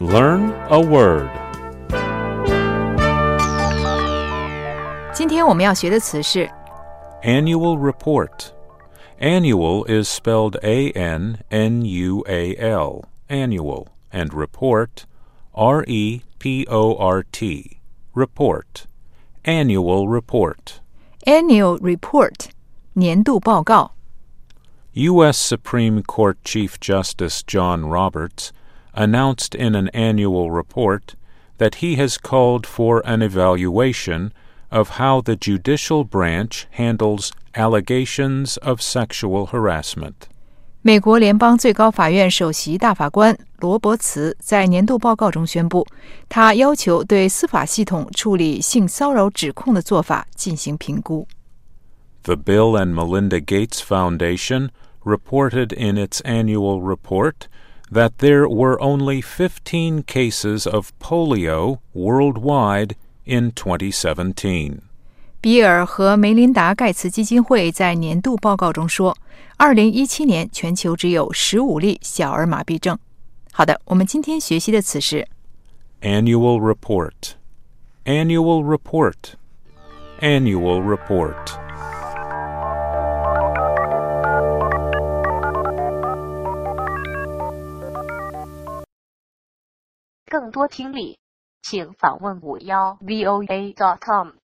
Learn a word. 今天我们要学的词是 Annual report. Annual is spelled A-N-N-U-A-L, annual, and report, R-E-P-O-R-T, report, annual report. annual report 年度报告。 U.S. Supreme Court Chief Justice John Roberts announced in an annual report that he has called for an evaluation of how the judicial branch handles allegations of sexual harassment. 美国联邦最高法院首席大法官罗伯茨在年度报告中宣布，他要求对司法系统处理性骚扰指控的做法进行评估。 The Bill and Melinda Gates Foundation reported in its annual report that there were only 15 cases of polio worldwide in 2017. 比尔和梅琳达·盖茨基金会在年度报告中说，2017年全球只有15例小儿麻痹症。好的，我们今天学习的词是 Annual report. Annual report. Annual report. 更多听力，请访问51voa.com。